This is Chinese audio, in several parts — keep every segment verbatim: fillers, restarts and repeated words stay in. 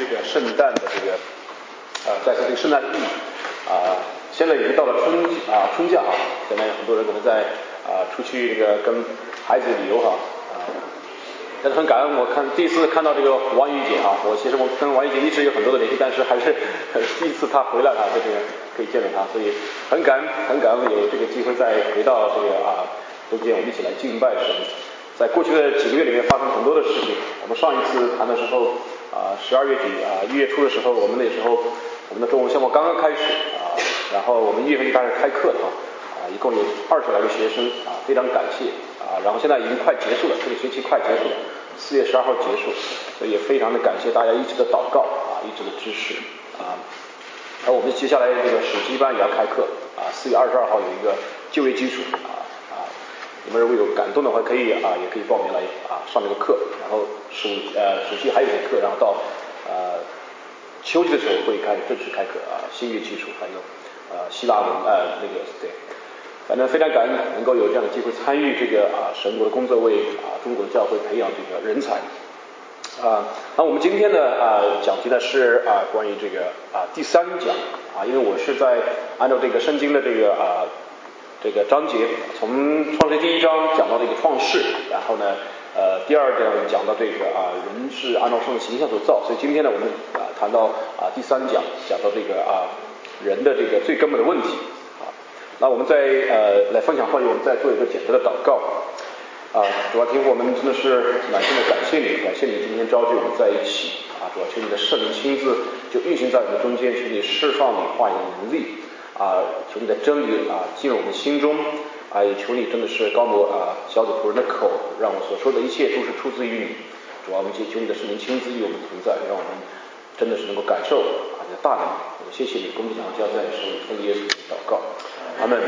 这个圣诞的这个呃，在这个圣诞季啊、呃，现在已经到了春啊、呃、春假啊，现在很多人可能在啊、呃、出去这个跟孩子旅游哈啊。但是很感恩，我看第一次看到这个王宇姐啊，我其实我跟王宇姐一直有很多的联系，但是还是第一次她回来啊，这个可以见到她，所以很感恩很感恩有这个机会再回到这个啊中间，我们一起来敬拜神。在过去的几个月里面发生很多的事情，我们上一次谈的时候啊，十二月底啊一月初的时候，我们那时候我们的中文项目刚刚开始啊，然后我们一月份就开始开课了啊，一共有二十来个学生啊，非常感谢啊，然后现在已经快结束了，这个学期快结束了，四月十二号结束，所以也非常的感谢大家一直的祷告啊，一直的支持啊。然后我们接下来这个暑期班也要开课啊，四月二十二号有一个就业基础啊啊，你们如果有感动的话，可以啊也可以报名来啊上这个课，然后暑呃暑期还有一个课，然后到呃秋季的时候会开始正式开课啊，新约基础还有呃希腊文呃那个对。反正非常感恩能够有这样的机会参与这个啊神国的工作，为啊中国的教会培养这个人才啊。那我们今天的啊讲题呢是啊关于这个啊第三讲啊，因为我是在按照这个圣经的这个啊这个章节，从创世第一章讲到这个创世，然后呢呃第二章讲到这个啊人是按照神的形象所造，所以今天呢我们啊谈到啊第三讲，讲到这个啊人的这个最根本的问题。那我们在呃来分享话语，我们再做一个简单的祷告啊，主要听我们真的是满心的感谢你，感谢你今天召集我们在一起啊，主要求你的圣灵亲自就运行在我们中间，求你释放你话语的能力啊，求你的真理啊进入我们心中啊，也求你真的是高摩啊小子仆人的口，让我所说的一切都是出自于你，主要我们求求你的圣灵亲自与我们同在，让我们真的是能够感受啊你的大能，我谢谢你，恭敬交在手里，奉耶稣祷告。阿们。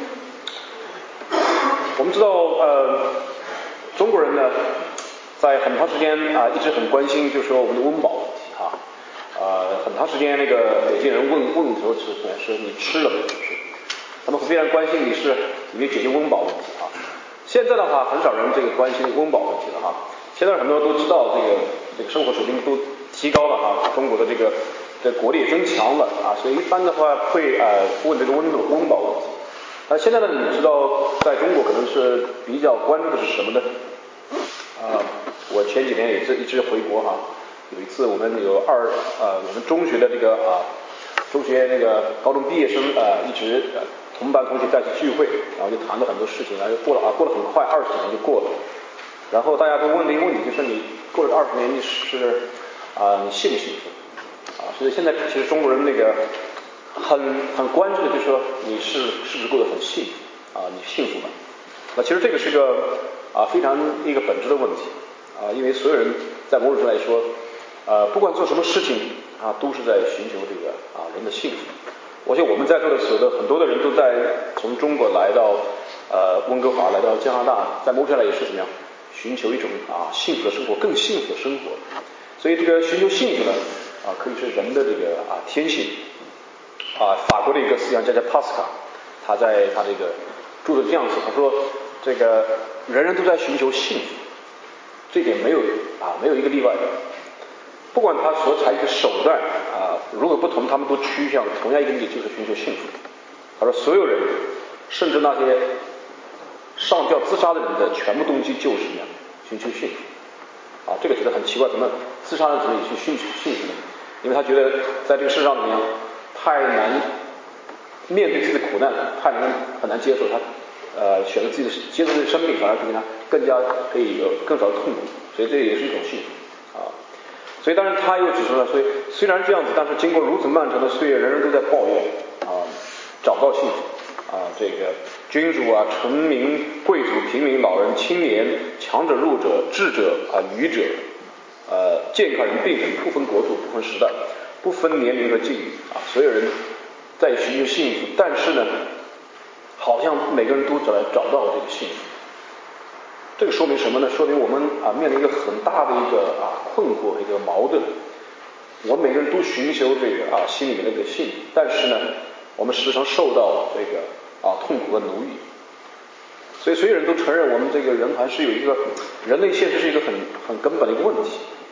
我们知道，呃，中国人呢，在很长时间啊、呃，一直很关心，就是说我们的温饱问题啊。呃，很长时间那个北京人问问的时候是是你吃了没有？他们非常关心你是你解决温饱问题啊。现在的话，很少人这个关心温饱问题了哈。现在很多人都知道这个这个生活水平都提高了啊，中国的这个这国力也增强了啊，所以一般的话会呃问这个温度温饱问题。那现在呢，你知道在中国可能是比较关注的是什么呢？啊，我前几年也是一直回国哈，有一次我们有二呃我们中学的这个啊中学那个高中毕业生啊一直呃同班同学在一起聚会，然后就谈了很多事情，然后过了啊过了很快二十年就过了，然后大家都问了一个问题，就是你过了二十年你是啊你幸不幸福啊？所以现在其实中国人那个。很很关注的就是说你是是不是过得很幸福啊？你幸福吗？那其实这个是个啊非常一个本质的问题啊，因为所有人在某种程度来说，呃不管做什么事情啊，都是在寻求这个啊人的幸福。我想我们在座的所有的很多的人都在从中国来到呃温哥华，来到加拿大，在某种程度来也是怎么样寻求一种啊幸福的生活，更幸福的生活。所以这个寻求幸福呢啊，可以是人的这个啊天性。啊，法国的一个思想家叫帕斯卡，他在他这个著的这样子，他说这个人人都在寻求幸福，这点没有啊没有一个例外的，不管他所采取的手段啊如何不同，他们都趋向同样一个目的，就是寻求幸福。他说所有人，甚至那些上吊自杀的人的全部动机就是什么呀？寻求幸福。啊，这个觉得很奇怪，怎么自杀的人也去寻求幸福呢？因为他觉得在这个世上怎么样？太难面对自己的苦难，太难很难接受他，呃，选择自己的接受自己的生命，反而比他更加可以有更少的痛苦，所以这也是一种幸福啊。所以当然他又指出了，所以虽然这样子，但是经过如此漫长的岁月，人人都在抱怨啊，找不到幸福啊，这个君主啊、臣民、贵族、平民、老人、青年、强者、弱者、智者啊、愚者，呃，健康人、病人，不分国土，不分时代。不分年龄和境遇啊，所有人在寻求幸福，但是呢，好像每个人都找来找到了这个幸福。这个说明什么呢？说明我们啊面临一个很大的一个啊困惑，一个矛盾。我们每个人都寻求这个啊心里面的一个幸福，但是呢，我们时常受到这个啊痛苦的奴役。所以所有人都承认，我们这个人还是有一个人类现实是一个很很根本的一个问题。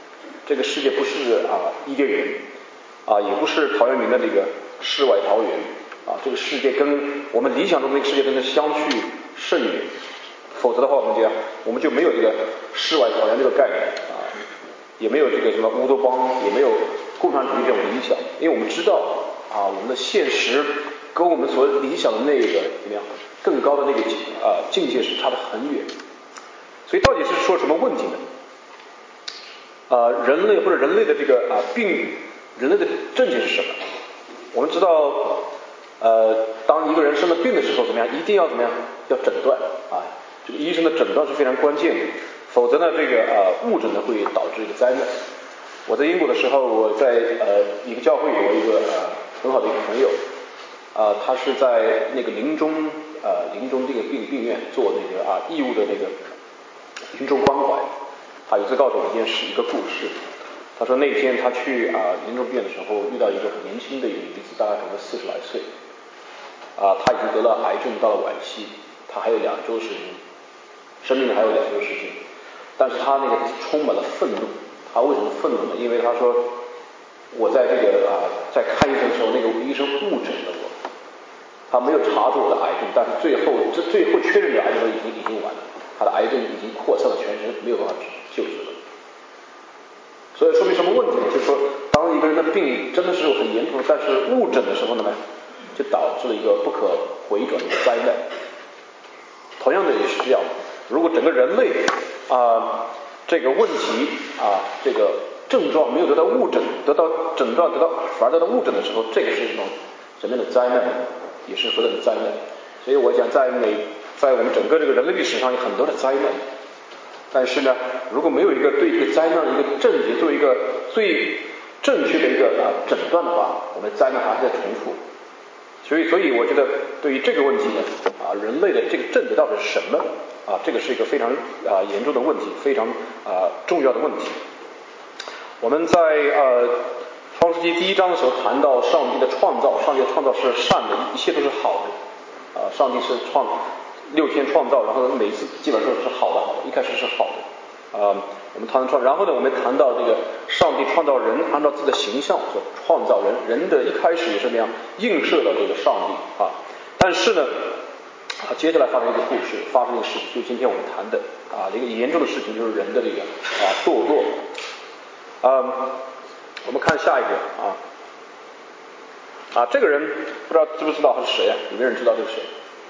这个世界不是啊伊甸园啊，也不是陶渊明的这个世外桃源啊，这个世界跟我们理想中的那个世界真的相去甚远，否则的话我们就我们就没有这个世外桃源这个概念啊，也没有这个什么乌托邦，也没有共产主义这种理想，因为我们知道啊，我们的现实跟我们所理想的那个怎么样更高的那个啊境界是差得很远，所以到底是出了什么问题呢？啊，人类或者人类的这个啊病，人类的症结是什么？我们知道，呃，当一个人生了病的时候，怎么样？一定要怎么样？要诊断啊，这个医生的诊断是非常关键的，否则呢，这个啊误诊呢会导致一个灾难。我在英国的时候，我在呃一个教会有一个呃很好的一个朋友，啊、呃，他是在那个临终呃临终这个病病院做那个啊义务的那个临终关怀。他有一次告诉我一件事，一个故事。他说那天他去啊临终病院的时候，遇到一个很年轻的一个女子，大概可能四十来岁，啊，她已经得了癌症，到了晚期，她还有两周时间，生命还有两周时间，但是她那个充满了愤怒。她为什么愤怒呢？因为她说我在这个啊在看医生的时候，那个医生误诊了我，他没有查出我的癌症，但是最后这最后确认的癌症已经已经完了，他的癌症已经扩散了全身，没有办法救治了。所以说明什么问题呢？就是说，当一个人的病真的是很严重，但是误诊的时候呢，就导致了一个不可回转的灾难。同样的也是这样，如果整个人类啊、呃、这个问题啊、呃、这个症状没有得到误诊，得到诊断得到反而得到误诊的时候，这个是一种什么样的灾难？也是何等的灾难。所以我想在每在我们整个这个人类历史上有很多的灾难，但是呢，如果没有一个对这个灾难的一个症结做一个最正确的一个啊诊断的话，我们灾难还是在重复。所以，所以我觉得对于这个问题呢，啊，人类的这个症结到底是什么啊？这个是一个非常啊严重的问题，非常啊重要的问题。我们在呃创世纪第一章的时候谈到上帝的创造，上帝的创造是善的，一切都是好的。啊，上帝是创六天创造，然后每次基本上是好的，好的，一开始是好的。啊、呃，我们谈创，然后呢，我们谈到这个上帝创造人，按照自己的形象所创造人，人的一开始也是那样映射到这个上帝啊。但是呢，啊，接下来发生一个故事，发生一个事情，就是今天我们谈的啊一个严重的事情，就是人的这个啊堕落。啊，我们看下一个啊啊，这个人不知道知不知道他是谁啊？有没有人知道这是谁？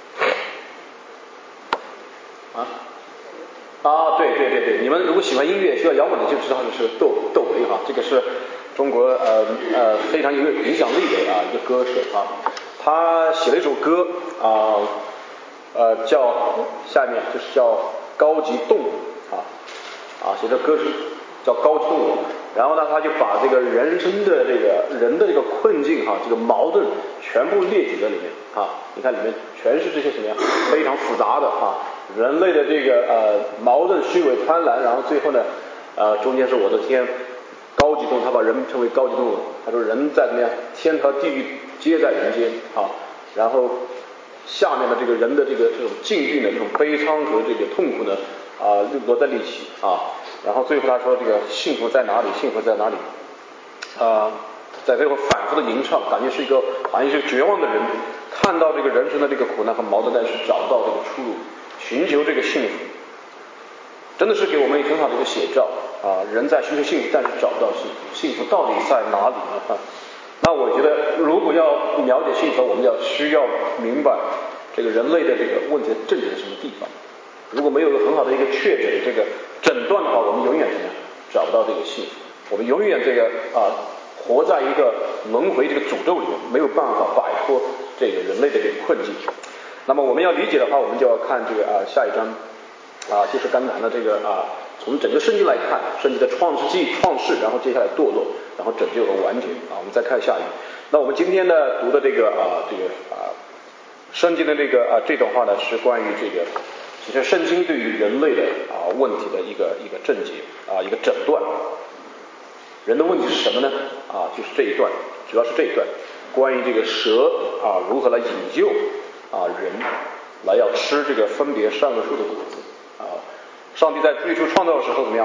啊？啊，对对对对，你们如果喜欢音乐、需要摇滚的，就知道这是窦窦唯哈，这个是中国呃呃非常有影响力的啊一个歌手啊，他写了一首歌啊呃叫下面就是叫高级动物啊啊写的歌是叫高级动物，然后呢他就把这个人生的这个人的这个困境哈、啊、这个矛盾全部列举在里面啊，你看里面全是这些什么呀非常复杂的啊。人类的这个呃矛盾、虚伪、贪婪，然后最后呢，呃中间是我的天，高级动物，他把人称为高级动物。他说人在怎么样，天和地狱皆在人间啊。然后下面的这个人的这个这种境遇呢，这种悲伤和这个痛苦呢啊摞在一起啊。然后最后他说这个幸福在哪里？幸福在哪里？啊，在最后反复的吟唱，感觉是一个好像是绝望的人，看到这个人生的这个苦难和矛盾，但是找不到这个出路。寻求这个幸福，真的是给我们很好的一个写照啊！人在寻求幸福，但是找不到幸福，幸福到底在哪里呢？啊，那我觉得，如果要了解幸福，我们要需要明白这个人类的这个问题的症结在什么地方。如果没有一个很好的一个确诊这个诊断的话，我们永远怎么样找不到这个幸福？我们永远这个啊，活在一个轮回这个诅咒里面，没有办法摆脱这个人类的这个困境。那么我们要理解的话，我们就要看这个啊下一章啊，就是刚谈的这个啊，从整个圣经来看，圣经的创世纪、创世，然后接下来堕落，然后拯救和完结啊。我们再看下一个。那我们今天呢读的这个啊这个啊圣经的这个啊这段话呢，是关于这个其实圣经对于人类的啊问题的一个一个症结啊一个诊断。人的问题是什么呢？啊，就是这一段，主要是这一段，关于这个蛇啊如何来引诱。啊，人来要吃这个分别善恶树的果子啊！上帝在最初创造的时候怎么样？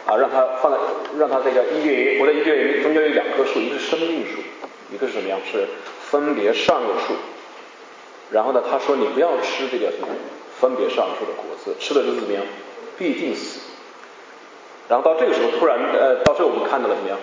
啊，让他放在让他这个伊甸园，活在伊甸园中间有两棵树，一个是生命树，一个是什么样？是分别善恶树。然后呢，他说你不要吃这个什么分别善恶树的果子，吃了就是怎么样？必定死。然后到这个时候，突然呃，到这我们看到了怎么样？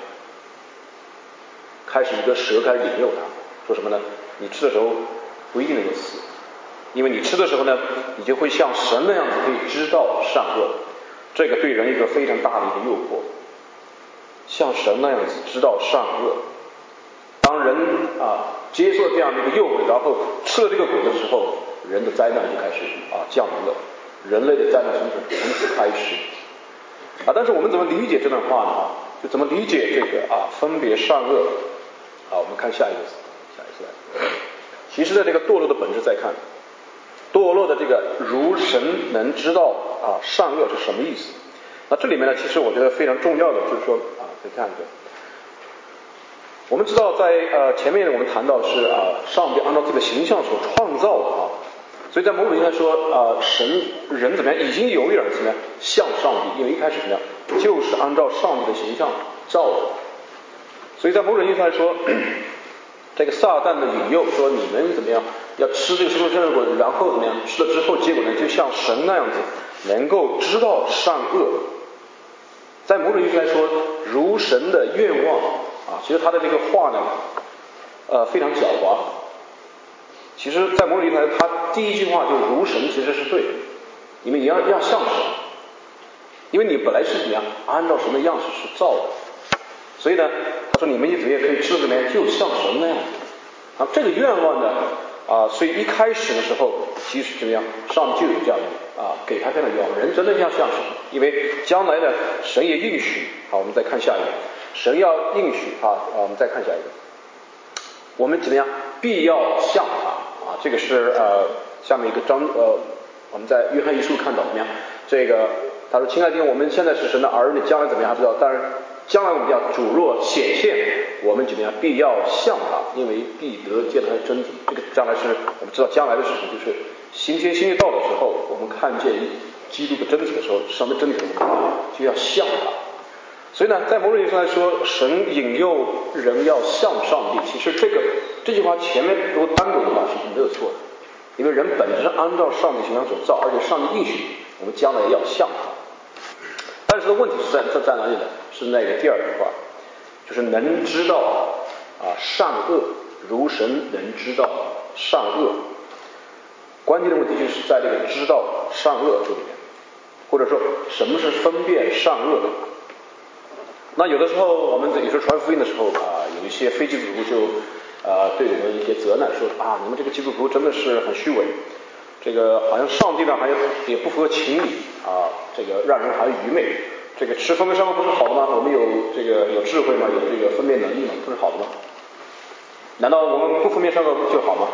开始一个蛇开始引诱他，说什么呢？你吃的时候不一定能够死，因为你吃的时候呢，你就会像神那样子可以知道善恶，这个对人一个非常大的一个诱惑，像神那样子知道善恶。当人啊接受这样的一个诱惑，然后吃了这个果的时候，人的灾难就开始啊降临了，人类的灾难从此从此开始啊。但是我们怎么理解这段话呢？就怎么理解这个啊分别善恶？好，我们看下一个，下一个。其实，在这个堕落的本质再看，堕落的这个如神能知道啊善恶是什么意思？那这里面呢，其实我觉得非常重要的就是说啊，再看一个。我们知道在呃前面我们谈到是啊上帝按照自己的形象所创造的啊，所以在某种意义上说啊神人怎么样已经有一点怎么样像上帝，因为一开始怎么样就是按照上帝的形象造的。所以在某种意义上来说，这个撒旦的引诱说你们怎么样要吃这个生命善恶果，然后怎么样吃了之后，结果呢就像神那样子能够知道善恶。在某种意义上来说，如神的愿望啊，其实他的这个话呢，呃非常狡猾。其实，在某种意义上，他第一句话就是如神，其实是对的，因为你要要像神，因为你本来是怎么样按照神的样式是造的。所以呢，他说你们也可以吃什么呀？就像神那样子。啊，这个愿望呢，啊，所以一开始的时候，其实怎么样，上帝就有这样的啊，给他这样的愿望，人真的要像神，因为将来呢，神也应许。好，我们再看下一个，神要应许啊，啊，我们再看下一个，我们怎么样？必要像他啊，这个是呃下面一个章呃，我们在约翰一书看到怎么样？这个他说，亲爱的弟兄，我们现在是神的儿女，将来怎么样还不知道，但是。将来我们要主若显现，我们怎么样？必要像他，因为必得见他的真体。这个将来是我们知道将来的事情，就是新天新地到的时候，我们看见基督的真体的时候，神的真体我们就要像他。所以呢，在某种意义上来说，神引诱人要像上帝。其实这个这句话前面如果单独的话是没有错的，因为人本身按照上帝形象所造，而且上帝应许我们将来要像他。但是的问题是在在哪里呢？是那个第二句话，就是能知道啊善恶，如神能知道善恶。关键的问题就是在这个知道善恶这里面，或者说什么是分辨善恶的。那有的时候我们有时候传福音的时候啊，有一些非基督徒就啊对我们一些责难说啊，你们这个基督徒真的是很虚伪，这个好像上帝呢还也不合情理啊，这个让人还愚昧。这个吃分别善恶不是好的吗？我们有这个有智慧吗？有这个分辨能力吗？不是好的吗？难道我们不分辨善恶就好吗？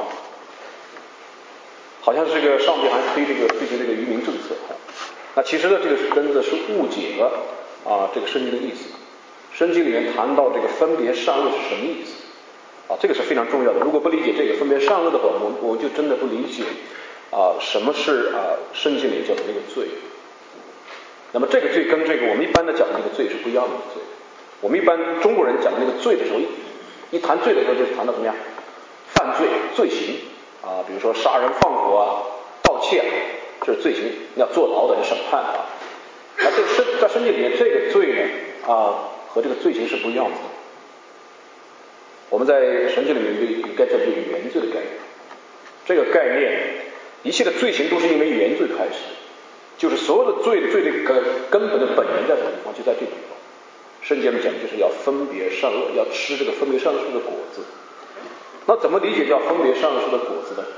好像这个上帝还推这个推行这个愚民政策。那其实呢，这个是真的是误解了啊这个圣经的意思。圣经里面谈到这个分别善恶是什么意思啊？这个是非常重要的。如果不理解这个分别善恶的话，我我就真的不理解啊什么是啊圣经里叫的那个罪。那么这个罪跟这个我们一般的讲的那个罪是不一样的罪。我们一般中国人讲的那个罪的时候，一谈罪的时候就是谈到什么呀？犯罪罪行啊，比如说杀人放火啊、盗窃啊，这是罪行，要坐牢的，要审判啊。那这个圣在圣经里面这个罪呢啊和这个罪行是不一样的。我们在神经里面有一个概念叫做原罪的概念，这个概念一切的罪行都是因为原罪开始。就是所有的罪的罪的根根本的本源在什么地方？就在这个地方。圣经里讲就是要分别善恶，要吃这个分别善恶树的果子。那怎么理解叫分别善恶树的果子呢？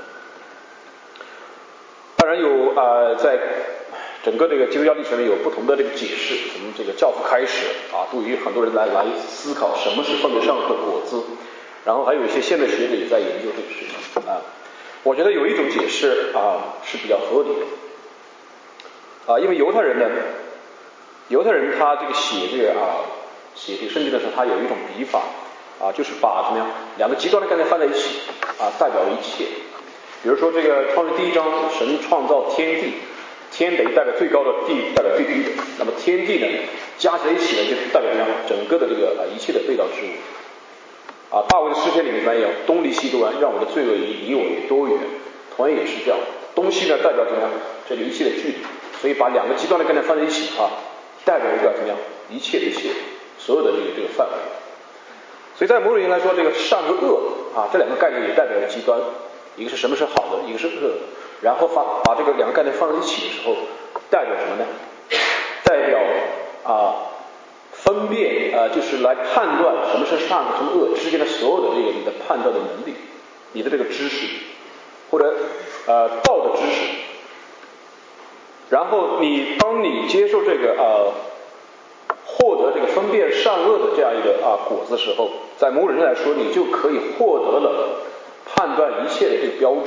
当然有啊、呃，在整个这个基督教历史里有不同的这个解释。从这个教父开始啊，对于很多人来来思考什么是分别善恶的果子，然后还有一些现代学者也在研究这个事情啊。我觉得有一种解释啊是比较合理的。啊，因为犹太人呢，犹太人他这个写这个啊，写这个圣经的时候，他有一种笔法啊，就是把什么呀，两个极端的概念放在一起啊，代表一切。比如说这个创世第一章，神创造天地，天等于代表最高的，地代表最低的。那么天地呢， 加起来一起呢，就代表什么？整个的这个啊一切的被造之物。啊，大卫的诗篇里面怎么样？东离西多远，让我的罪恶离离我有多远？同样也是这样，东西呢代表怎么样？这个一切的距离，所以把两个极端的概念放在一起啊，代表一个怎么样？一切的一切，所有的这个这个范围。所以在某种意义来说，这个善和恶啊这两个概念也代表了极端，一个是什么是好的，一个是恶的。然后把把这个两个概念放在一起的时候，代表什么呢？代表啊。分辨呃，就是来判断什么是善和什么恶之间的所有的这个你的判断的能力，你的这个知识或者呃道德知识。然后你当你接受这个呃获得这个分辨善恶的这样一个啊果子的时候，在某种人来说，你就可以获得了判断一切的这个标准，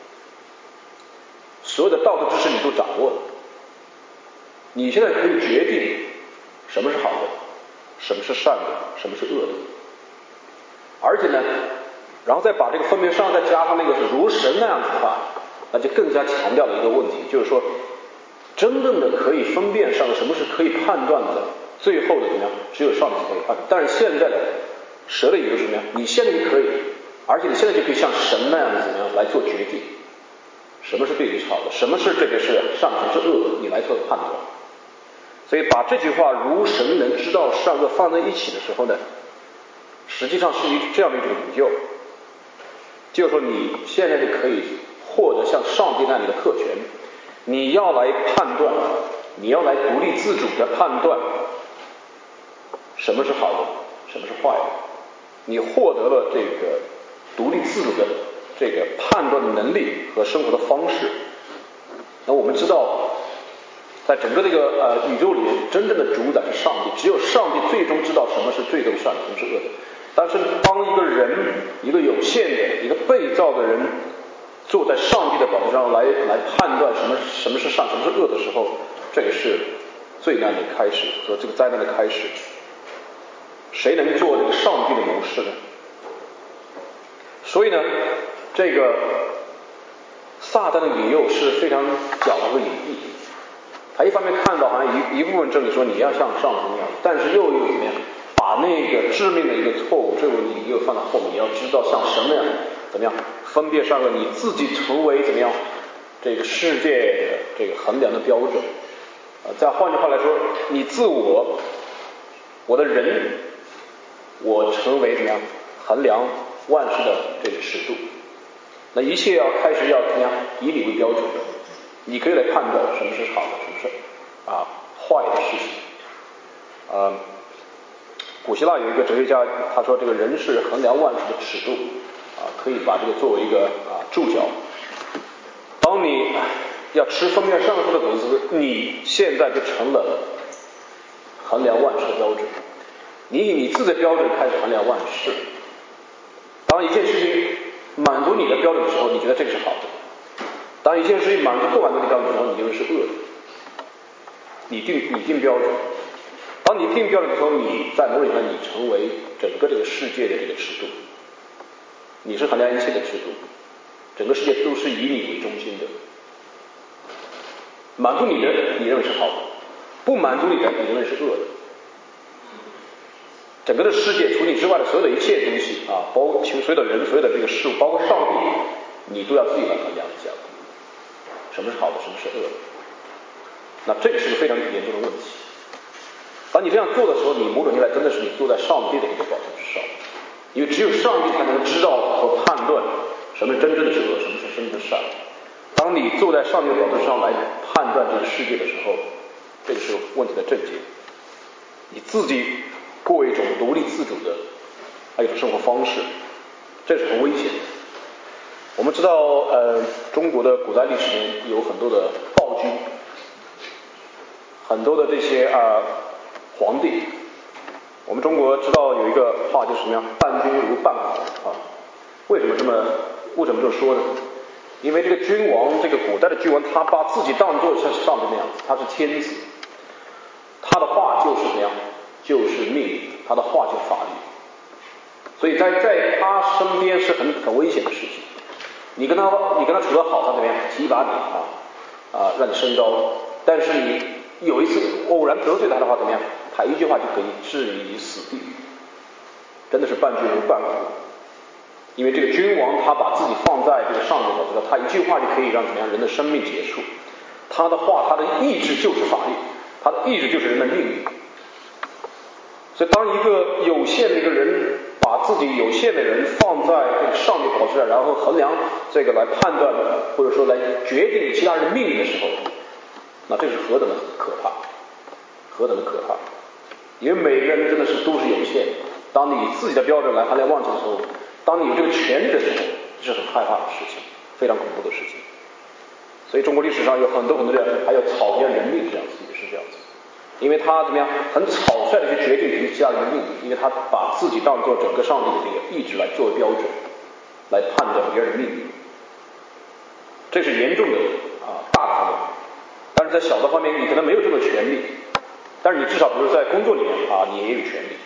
所有的道德知识你都掌握了，你现在可以决定什么是好的，什么是善的，什么是恶的。而且呢，然后再把这个分别上再加上那个如神那样子的话，那就更加强调了一个问题，就是说真正的可以分辨上什么是可以判断的，最后的怎么样，只有上帝可以判断。但是现在的蛇的理由是什么样？你现在就可以，而且你现在就可以像神那样子怎么样来做决定，什么是对你是好的，什么是这个是善，什么是恶的，你来做判断。所以把这句话如神能知道善恶放在一起的时候呢，实际上是一这样的一种拯救，就是说你现在就可以获得像上帝那样的特权，你要来判断，你要来独立自主的判断什么是好的，什么是坏的，你获得了这个独立自主的这个判断的能力和生活的方式。那我们知道在整个这个呃宇宙里面，真正的主宰是上帝，只有上帝最终知道什么是最终善，什么是恶的。但是当一个人，一个有限的、一个被造的人，坐在上帝的宝座上来来判断什么什么是善，什么是恶的时候，这个是最难的开始和这个灾难的开始。谁能做这个上帝的谋士呢？所以呢，这个撒旦的引诱是非常狡猾和隐秘。他一方面看到好像一一部分真理说你要像上帝一样，但是又又怎么样，把那个致命的一个错误，这个理又放在后面。你要知道像神那样怎么样分别善恶，你自己成为怎么样这个世界的这个衡量的标准。呃，再换句话来说，你自我，我的人，我成为怎么样衡量万事的这个尺度。那一切要开始要怎么样以你为标准，你可以来判断什么是好的，什么是啊坏的事情。呃，古希腊有一个哲学家，他说这个人是衡量万事的尺度，啊，可以把这个作为一个啊注脚。当你要吃分辨善恶的果子，你现在就成了衡量万事的标准。你以你自己的标准开始衡量万事。当一件事情满足你的标准的时候，你觉得这个是好的；当一件事情满足不满足你的标准的时候，你认为是恶的。你定你定标准，当你定标准的时候，你在某种意义上你成为整个这个世界的这个尺度，你是衡量一切的尺度，整个世界都是以你为中心的。满足你的你认为是好的，不满足你的你认为是恶的。整个的世界除你之外的所有的一切东西啊，包括所有的人，所有的这个事物，包括上帝，你都要自己来衡量一下，什么是好的，什么是恶的。那这个是个非常严重的问题。当你这样做的时候，你某种意义来真的是你坐在上帝的一个宝座之上，因为只有上帝才能知道和判断什么是真正的是恶，什么是真正的善。当你坐在上帝的宝座上来判断这个世界的时候，这个是问题的症结。你自己过一种独立自主的还有一种生活方式，这是很危险的。我们知道呃，中国的古代历史里有很多的暴君，很多的这些啊、呃、皇帝。我们中国知道有一个话就是什么样，伴君如伴虎啊。为什么这么为什么这么说呢？因为这个君王，这个古代的君王，他把自己当作像上帝那样子，他是天子，他的话就是怎么样，就是命令，他的话就是法律。所以在在他身边是很很危险的事情。你跟他你跟他处得好，他怎么样提拔你啊啊，让你升高。但是你有一次偶然得罪他的话，怎么样，他他一句话就可以置于死地，真的是半君如半虎。因为这个君王他把自己放在这个上面的这个，他一句话就可以让怎么样人的生命结束。他的话，他的意志就是法律，他的意志就是人的命运。所以当一个有限的一个人把自己有限的人放在这个上帝宝座上，然后衡量这个来判断或者说来决定其他人的命运的时候，那这是何等的可怕，何等的可怕！因为每个人真的是都是有限的。当你以自己的标准来衡量万物的时候，当你有这个权利的时候，这是很害怕的事情，非常恐怖的事情。所以中国历史上有很多很多的，还有草菅人命这样子，也是这样子。因为他怎么样，很草率的去决定其他人的命运，因为他把自己当作整个上帝的这个意志来作为标准，来判断别人的命运。这是严重的啊大的方面。但是在小的方面，你可能没有这个权利，但是你至少比如在工作里面啊，你也有权利。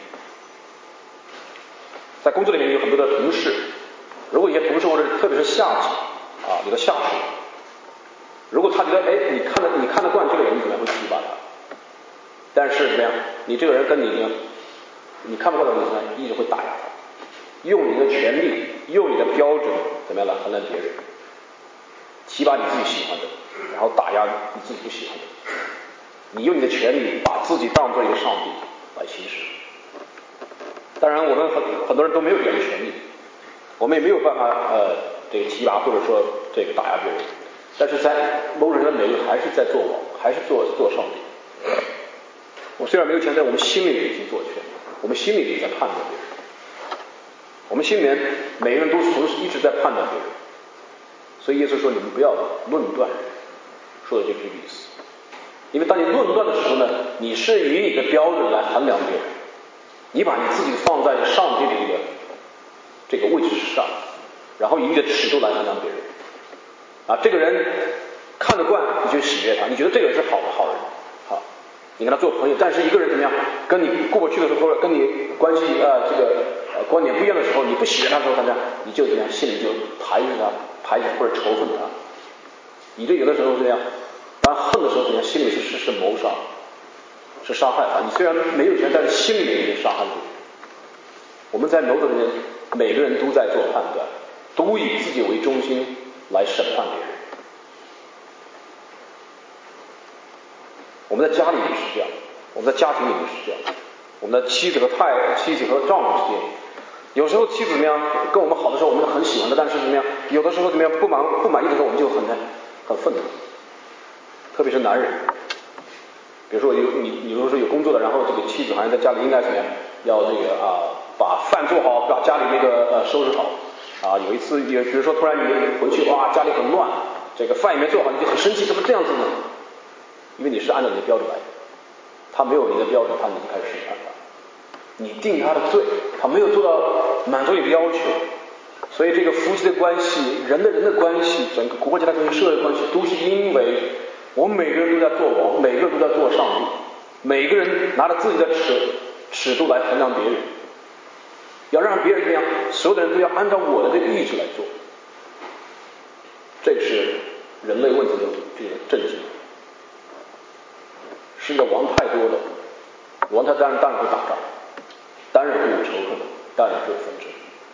在工作里面有很多的同事，如果一些同事或者特别是下级啊，你的下属，如果他觉得哎，你看得你看得惯这个人，你可能会提拔他。但是怎么样？你这个人跟你你看不惯的人呢，一直会打压他，用你的权利，用你的标准，怎么样来衡量别人，提拔你自己喜欢的，然后打压你自己不喜欢的。你用你的权利把自己当做一个上帝来行使。当然，我们很很多人都没有这样的权利，我们也没有办法呃这个提拔或者说这个打压别人。但是在某种人的每个还是在做王，还是做做上帝。我虽然没有钱，但我们心里面已经做权，我们心里也在判断别人。我们心里面每个人都同时一直在判断别人。所以耶稣说：“你们不要论断人。”说的就是这个意思。因为当你论断的时候呢，你是以你的标准来衡量别人，你把你自己放在上帝的这个这个位置上，然后以你的尺度来衡量别人。啊，这个人看得惯，你就喜悦他，你觉得这个人是好的好人，好，你跟他做朋友。但是一个人怎么样，跟你过不去的时候，或者跟你关系呃这个呃观点不一样的时候，你不喜悦他的时候，怎么样，你就怎么样，心里就排斥他，排斥或者仇恨他。你这有的时候这样，当恨的时候怎么样，心里是是是谋杀，是杀害他。你虽然没有钱，但是心里面已经杀害了。我们在某种里面，每个人都在做判断，都以自己为中心来审判别人。我们在家里也是这样，我们在家庭里面是这样，我们的妻子和太妻子和丈夫之间，有时候妻子怎么样跟我们好的时候，我们很喜欢的，但是怎么样，有的时候怎么样不满不满意的时候，我们就很很愤怒。特别是男人，比如说有你你如果说有工作的，然后这个妻子好像在家里应该怎么样，要这个啊把饭做好，把家里那个呃收拾好。啊，有一次也比如说突然你回去，哇，家里很乱，这个饭也没做好，你就很生气，怎么这样子呢？因为你是按照你的标准来的，他没有你的标准，他就开始审判他，你定他的罪，他没有做到满足你的要求。所以这个夫妻的关系，人的人的关系，整个国家的关系，社会的关系，都是因为我们每个人都在做王，每个人都在做上帝，每个人拿着自己的尺尺度来衡量别人，要让别人这样，所有的人都要按照我的这个意志来做。这是人类问题的这个症结。是一个王太多的，王他当然当然会打仗，当然会有仇恨，当然会有纷争。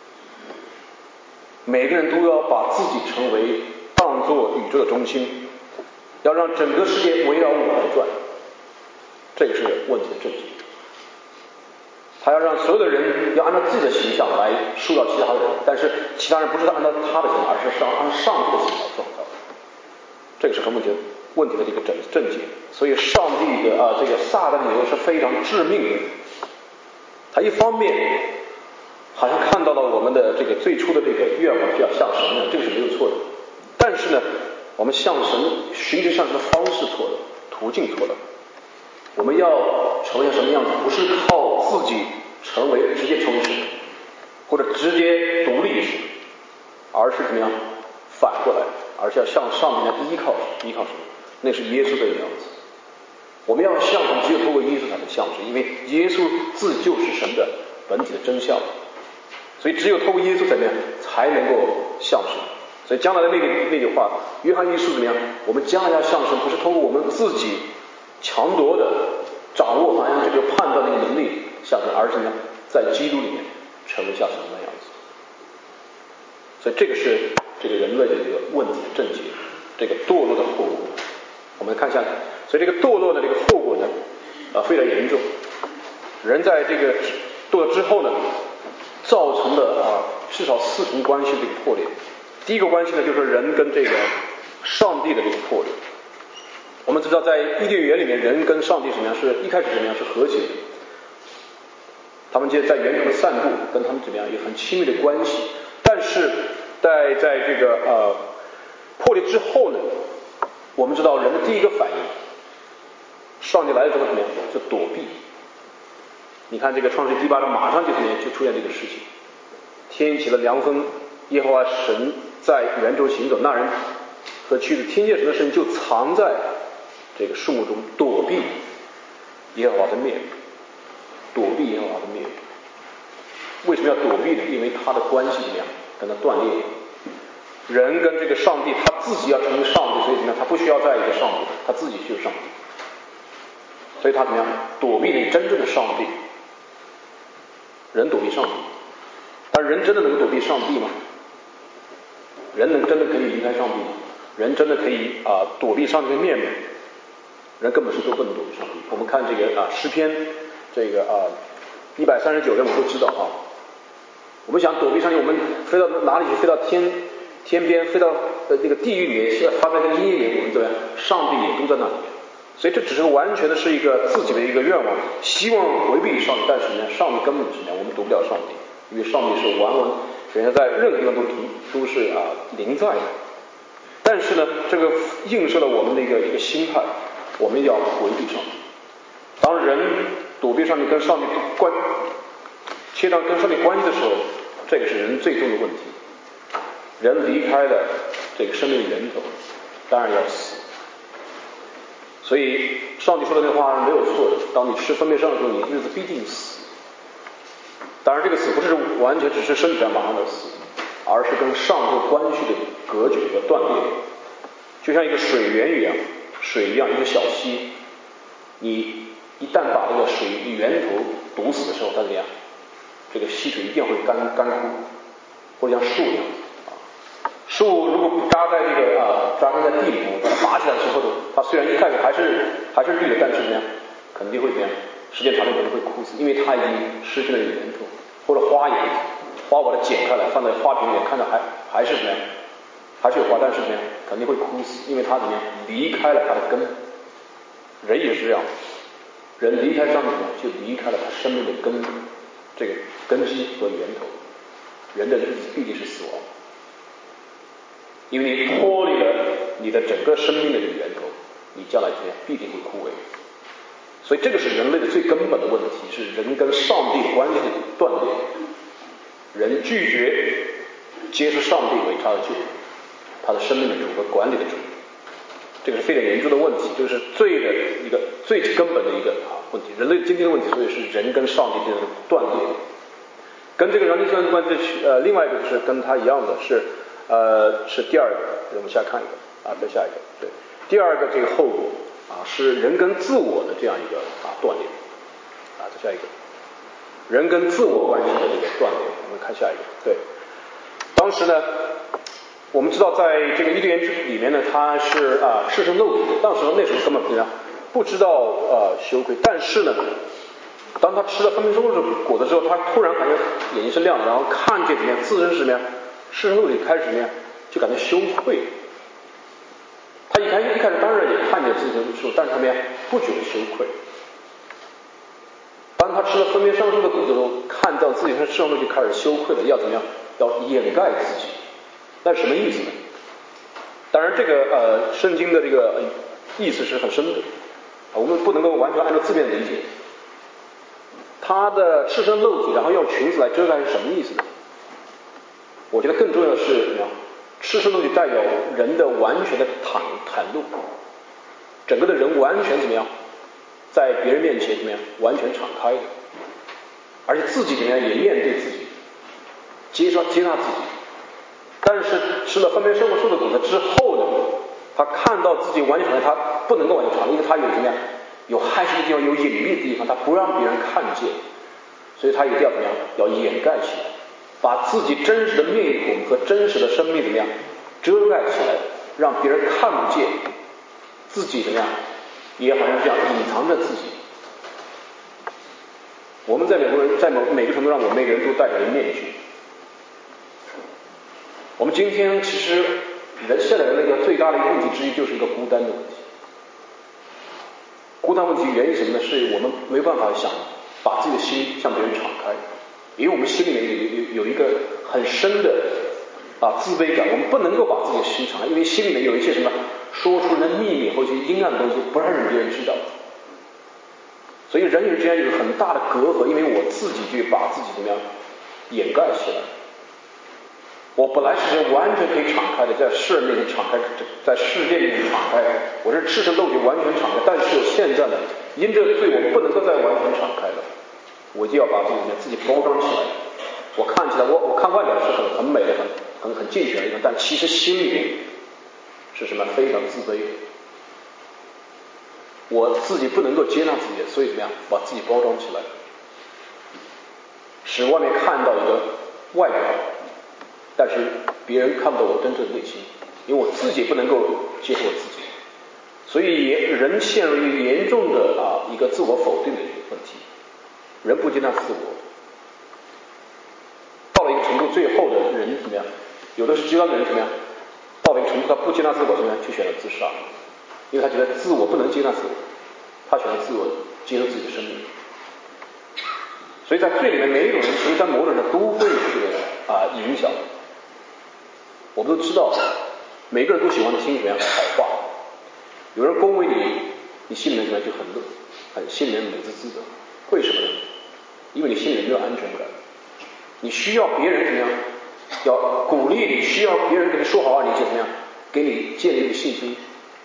每个人都要把自己成为当作宇宙的中心，要让整个世界围绕我来转，这个是问题的症结。他要让所有的人要按照自己的形象来塑造其他的人，但是其他人不是按照他的形象，而是按上帝的形象创造。这个是很问题的问题的这个症症结。所以上帝的啊这个撒旦的理由是非常致命的。他一方面好像看到了我们的这个最初的这个愿望是要向神的，这个是没有错的。但是呢，我们向神寻求向神的方式错了，途径错了。我们要成为什么样子，不是靠自己成为直接成为神，或者直接独立神，而是怎么样反过来，而是要向上帝来依靠依靠神，那是耶稣的样子。我们要向神，只有通过耶稣才能向神，因为耶稣自就是神的本体的真相，所以只有透过耶稣怎么样才能够向神。所以将来的那个那句话，约翰一书怎么样？我们将来要向神，不是通过我们自己强夺的掌握，好像这个判断而是呢在基督里面成为像神那样子。所以这个是这个人类的一个问题症结，这个堕落的后果。我们看一下，所以这个堕落的这个后果呢，呃非常严重。人在这个堕落之后呢，造成的啊至少四重关系的这个破裂。第一个关系呢，就是人跟这个上帝的这个破裂。我们知道，在伊甸园里面，人跟上帝怎么样？是一开始怎么样？是和谐的。他们就在园中的散步，跟他们怎么样有很亲密的关系。但是在在这个呃破裂之后呢，我们知道人的第一个反应，上帝来了之后怎么样？就躲避。你看这个创世第八章，马上就怎么样？就出现这个事情。天起了凉风，耶和华神在园中行走，那人和妻子听见神的声音，就藏在这个树木中躲避耶和华的面，躲避耶和华的面。为什么要躲避呢？因为他的关系怎么样？跟他断裂。人跟这个上帝，他自己要成为上帝，所以怎么样？他不需要再一个上帝，他自己就是上帝。所以他怎么样？躲避那个真正的上帝。人躲避上帝，但人真的能躲避上帝吗？人能真的可以离开上帝吗？人真的可以啊、呃、躲避上帝的面吗？人根本是都不能躲避上帝。我们看这个啊诗篇这个啊一百三十九篇，我们都知道啊。我们想躲避上帝，我们飞到哪里去？飞到天天边，飞到呃那个地狱里面，发在那个阴里，我们怎么样？上帝也都在那里面。所以这只是完全的是一个自己的一个愿望，希望回避上帝，但是呢，上帝根本是呢，我们躲不了上帝，因为上帝是完完全全在任何地方都都是啊临在的。但是呢，这个映射了我们的一个一个心态，我们要回避上帝。当人躲避上帝跟上帝关切断跟上帝关系的时候，这个是人最终的问题。人离开了这个生命的源头，当然要死。所以上帝说的那话没有错的，当你吃分别善恶的时候，你日子必定死。当然这个死不是完全只是身体上马上的死，而是跟上帝关系的隔绝和断裂，就像一个水源一样，水一样一个小溪，你一旦把这个水源头堵死的时候，它怎么样？这个溪水一定会干干枯，或者像树一样啊。树如果扎在这个啊扎根在地里面，把它拔起来之后，它虽然一开始还是还是绿的，但是怎么样？肯定会怎么样？时间长了可能会枯死，因为它已经失去了源头。或者花也花把它剪开来放在花瓶里面，看着还还是怎么样？还是有花，但是怎么样？肯定会枯死，因为它怎么样？离开了它的根。人也是这样，人离开上帝就离开了他生命的根，这个根基和源头。人的日子必定是死亡，因为你脱离了你的整个生命的这个源头，你将来怎么样？必定会枯萎。所以这个是人类的最根本的问题，是人跟上帝关系的断裂。人拒绝接受上帝为他的救主，他的生命的主和管理的主。这个是非常严重的问题，就是罪的一个最根本的一个啊问题。人类今天的问题，所以是人跟上帝之间的断裂。跟这个人类之间的关系，呃，另外一个就是跟他一样的是，呃，是第二个，我们下看一个啊，再下一个，对，第二个这个后果啊，是人跟自我的这样一个啊断裂啊，再下一个，人跟自我关系的这个断裂，我们看下一个，对，当时呢。我们知道，在这个伊甸园里面呢，他是啊赤身露体的。当时那时候根本不不知道呃羞愧，但是呢，当他吃了分别善恶的果子之后，他突然感觉眼睛是亮的，然后看见怎么样，自身是什么样，赤身露体，开始怎么样，就感觉羞愧。他一开一开始当然也看见自己的时候，但是怎么样，不觉得羞愧。当他吃了分别善恶的果子之后，看到自己身上就开始羞愧了，要怎么样，要掩盖自己。那是什么意思呢？当然，这个呃，圣经的这个意思是很深的，我们不能够完全按照字面理解。他的赤身露体，然后用裙子来遮盖是什么意思呢？我觉得更重要的是什么呀？赤身露体代表人的完全的袒袒露，整个的人完全怎么样，在别人面前怎么样，完全敞开的，而且自己怎么样也面对自己，接受接纳自己。但是吃了分别善恶树的果子之后呢，他看到自己完全敞开，他不能够完全敞开，因为他有怎么样，有害羞的地方，有隐秘的地方，他不让别人看见。 所以他一定要怎么样？要掩盖起来，把自己真实的面孔和真实的生命怎么样遮盖起来，让别人看不见自己怎么样，也好像这样隐藏着自己。我们在美国人在某每个程度上，我们每个人都戴着面具。我们今天其实人现在的那个最大的一个问题之一，就是一个孤单的问题。孤单问题源于什么呢？是我们没办法想把自己的心向别人敞开，因为我们心里面有有有一个很深的啊自卑感，我们不能够把自己的心敞开，因为心里面有一些什么说出人的秘密或一些阴暗的东西，不让别人知道。所以人与人之间有很大的隔阂，因为我自己就把自己怎么样掩盖起来。我本来是完全可以敞开的，在世人面前敞开，在世界面前敞开，我是赤身露体完全敞开。但是现在呢，因这个罪，我不能够再完全敞开了，我就要把自己自己包装起来。我看起来，我我看外表是很很美的，很很很健全的一个，但其实心里面是什么？非常自卑的。我自己不能够接纳自己，所以怎么样？把自己包装起来，使外面看到一个外表。但是别人看不到我真正的内心，因为我自己不能够接受我自己，所以人陷入一个严重的啊一个自我否定的一个问题，人不接纳自我，到了一个程度，最后的人怎么样？有的是极端的人怎么样？到了一个程度，他不接纳自我，怎么样？就选择自杀，因为他觉得自我不能接纳自我，他选择自我接受自己的生命。所以在罪里面，每一种人其实在某种上都会有这个啊影响。我们都知道，每个人都喜欢听什么样好话。有人恭维你，你心里面怎么样就很乐，很心里面美滋滋的。为什么呢？因为你心里面没有安全感，你需要别人怎么样？要鼓励你，需要别人跟你说好话，你就怎么样？给你建立一个信心。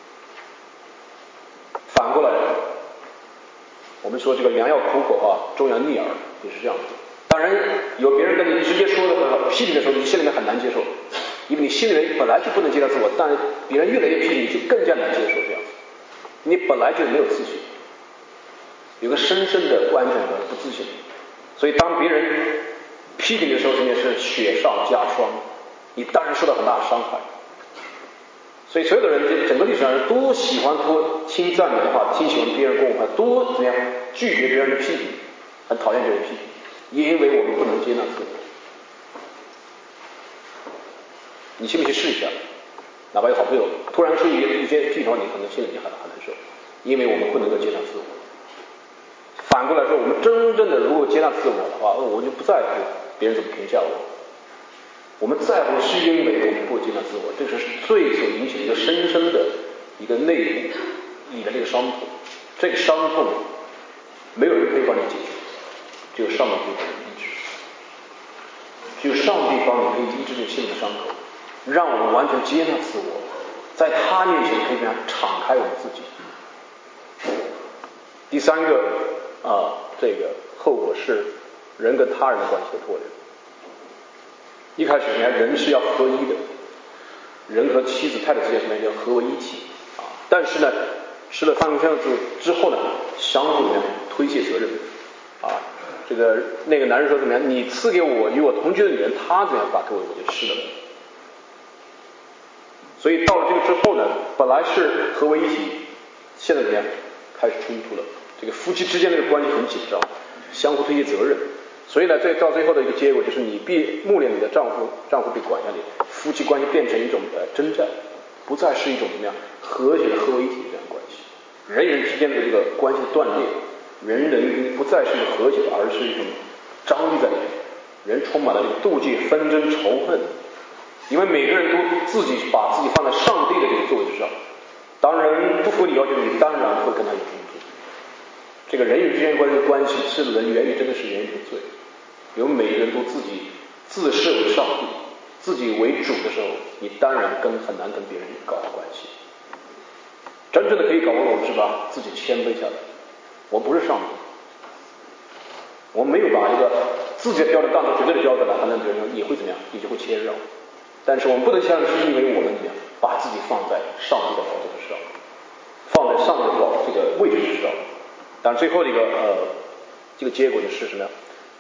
反过来，我们说这个良药苦口啊，忠言逆耳，也是这样子。当然，有别人跟你直接说的批评的时候，你心里面很难接受。因为你心里面本来就不能接纳自我，但是别人越来越批评你，就更加难接受这样子。你本来就没有自信，有个深深的不安全感、不自信，所以当别人批评的时候，真的是雪上加霜，你当然受到很大的伤害。所以所有的人，整个历史上都喜欢多听赞美的话，挺喜欢别人跟我话，多怎么样拒绝别人的批评，很讨厌别人批评，因为我们不能接纳自我。你信不信试一下？哪怕有好朋友突然说一一些批评，你可能心里就很很难受，因为我们不能够接纳自我。反过来说，我们真正的如果接纳自我的话，我就不在乎别人怎么评价我。我们在乎是因为我们不接纳自我，这是罪所引起的一个深深的一个内里的这个伤痛。这个伤痛没有人可以帮你解决，只有上帝可以帮你医治，只有上帝帮你可以医治这心里的伤口。让我们完全接纳自我，在他面前可以这样敞开我们自己。第三个啊，这个后果是人跟他人的关系的脱离。一开始呢，人是要合一的，人和妻子、太太之间什么要合为一体啊。但是呢，吃了三个香子之后呢，相互呢推卸责任啊。这个那个男人说怎么样？你赐给我与我同居的女人，她怎样把给我我就吃了。所以到了这个之后呢，本来是合为一体，现在怎么样？开始冲突了。这个夫妻之间的关系很紧张，相互推卸责任。所以呢，这到最后的一个结果就是你被牧恋你的丈夫，丈夫被管辖你，夫妻关系变成一种呃征战，不再是一种怎么样和谐的合为一体的这样关系。人与人之间的这个关系的断裂，人人不再是一个和谐的，而是一种张力在里面。人充满了这个妒忌、纷争、仇恨。因为每个人都自己把自己放在上帝的这个座位之上，当人不服你要求，你当然会跟他有冲突。这个人与之间关系关系是人源于真的是源于这个罪。因为每个人都自己自设为上帝，自己为主的时候，你当然跟很难跟别人搞好关系。真正的可以搞好，我们是把自己谦卑下来。我不是上帝，我们没有把一个自己的标准当做绝对的标准来判断别人，也会怎么样？也就会谦让。但是我们不能谦让，是因为我们怎么样把自己放在上帝的宝座之上，放在上帝的宝这个位置之上。当然最后的一个呃这个结果就是什么呀？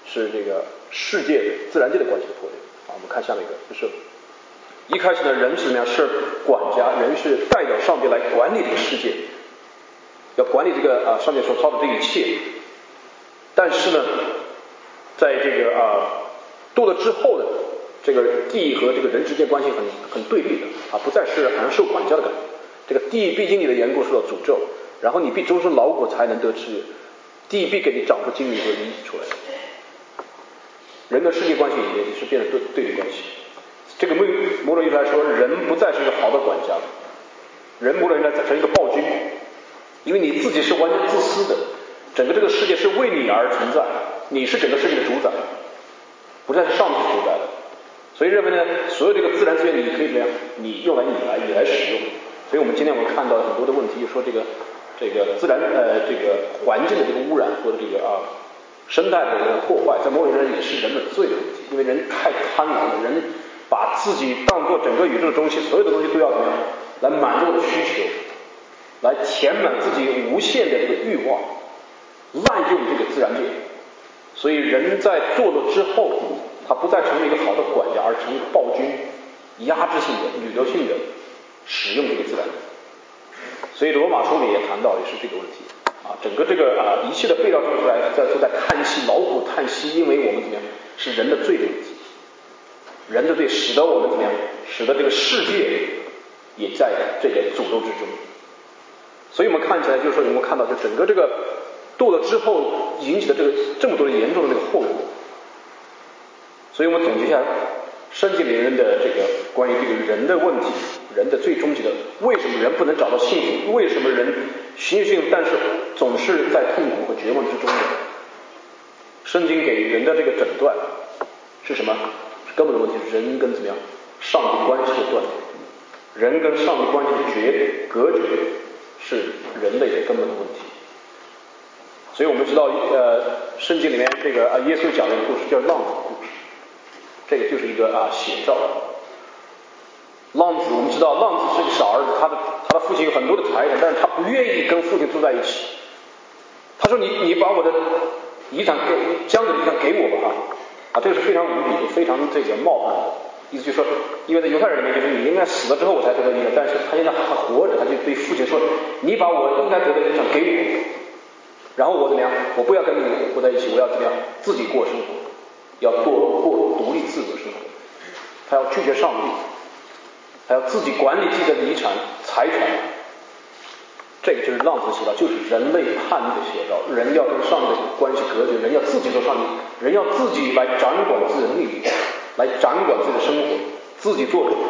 是这个世界自然界的关系的破裂啊。我们看下面一个，就是一开始呢，人是怎么样？是管家，人是代表上帝来管理这个世界，要管理这个啊上帝所造的这一切。但是呢，在这个啊堕落之后呢，这个地和这个人之间关系很很对立的啊，不再是好像受管教的感觉。这个地必因你的缘故受到诅咒，然后你必终身劳苦才能得吃，地必给你长出精力和离子出来。人的世界关系也是变成对对立关系。这个某种意义来说，人不再是一个好的管家，人某种意义来成一个暴君，因为你自己是完全自私的，整个这个世界是为你而存在，你是整个世界的主宰，不再是上帝主宰的。所以认为呢，所有这个自然资源你可以怎样？你用来你来你来使用。所以我们今天我们看到很多的问题，就说这个这个自然呃这个环境的这个污染或者这个啊生态的这个破坏，在某种意义上也是人的罪的问题，因为人太贪婪了，人把自己当作整个宇宙的中心，所有的东西都要怎么样来满足我的需求，来填满自己无限的这个欲望，滥用这个自然界。所以人在堕落之后，他不再成为一个好的管家，而成为一个暴君，压制性的、掠夺性的使用这个自然。所以罗马书里也谈到，也是这个问题啊，整个这个啊一切的被造之处来在都在叹息，劳苦叹息，因为我们怎么样是人的罪的问题。人的罪使得我们怎么样？使得这个世界也在这个诅咒之中。所以我们看起来就是说，我们看到就整个这个堕落之后引起的这个这么多的严重的这个后果。所以我们总结一下圣经里面的这个关于这个人的问题，人的最终极的为什么人不能找到幸福？为什么人寻求幸福，但是总是在痛苦和绝望之中呢？圣经给人的这个诊断是什么？根本的问题是人跟怎么样上帝关系的断裂，人跟上帝关系的绝隔绝是人类的根本的问题。所以我们知道呃圣经里面这个啊耶稣讲的一个故事叫浪子故事，这个就是一个啊写照。浪子我们知道浪子是个小儿子，他的他的父亲有很多的财产，但是他不愿意跟父亲住在一起。他说你你把我的遗产给将来的遗产给我吧啊，这个是非常无理的，非常这个冒犯的。意思就是说，因为在犹太人里面，就是你应该死了之后我才得到遗产，但是他现在还活着，他就对父亲说：“你把我应该得到的遗产给我，然后我怎么样？我不要跟你活在一起，我要怎么样？自己过生活，要过过独立自主的生活。”他要拒绝上帝，他要自己管理自己的遗产财产。这个就是浪子写照，就是人类叛逆的写照。人要跟上帝的关系隔绝，人要自己做上帝，人要自己来掌管自己的命运，来掌管自己的生活，自己做主。